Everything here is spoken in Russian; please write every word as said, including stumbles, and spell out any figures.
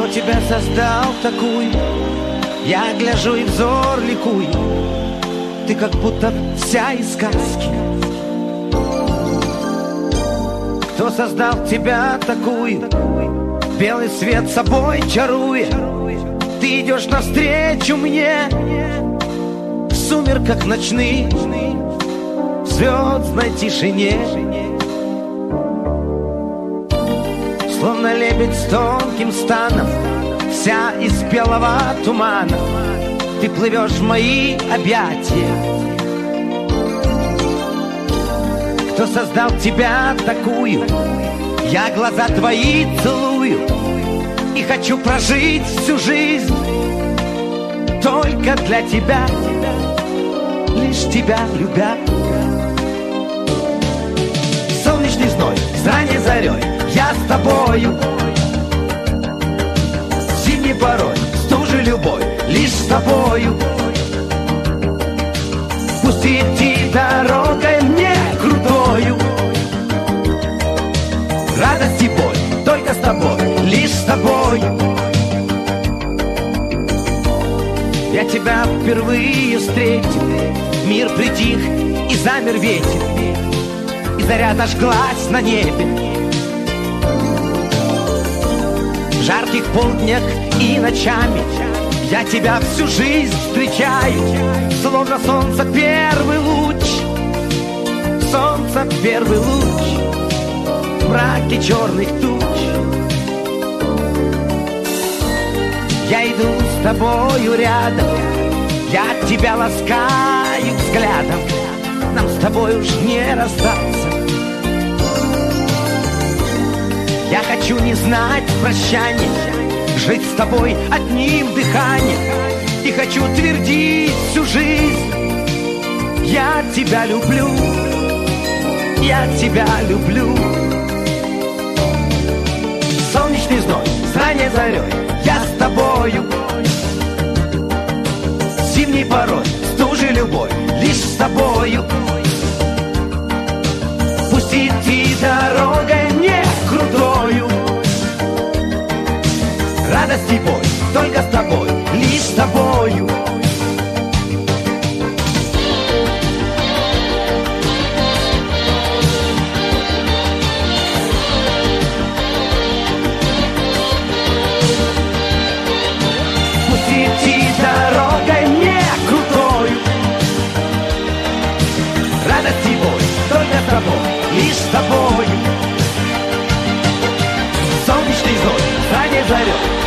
тебя создал такую? Я гляжу и взор ликуй. Ты как будто вся из сказки. Кто создал тебя такую? Белый свет собой чаруя. Ты идешь навстречу мне в сумерках ночных, в звездной тишине. Словно лебедь с тонким станом, вся из белого тумана, ты плывешь в мои объятия. Кто создал тебя такую? Я глаза твои целую и хочу прожить всю жизнь только для тебя, лишь тебя любя. Солнечный зной с ранней зарей, я с тобою. Зимней порой стужи любовь, лишь с тобою. Пусть идти дорогой мне крутою, радость и боль только с тобой, лишь с тобой. Я тебя впервые встретил, мир притих и замер ветер, и заря зажглась на небе. В жарких полднях и ночами я тебя всю жизнь встречаю, словно солнце первый луч, солнце первый луч в мраке черных туч. Я иду с тобою рядом, я тебя ласкаю взглядом, нам с тобой уж не расстаться. Я хочу не знать прощания, жить с тобой одним дыханием, и хочу твердить всю жизнь: я тебя люблю, я тебя люблю. Солнечный зной с ранней зарей, я с тобою. Зимней порой стужи любовь, лишь с тобою. Пусть идти дорогой мне крутою, радость и боль только с тобой, лишь с тобою. Пусть идти дорогой мне крутою, радость и боль только с тобой, лишь с тобою. Солнечный зной с ранней зарей,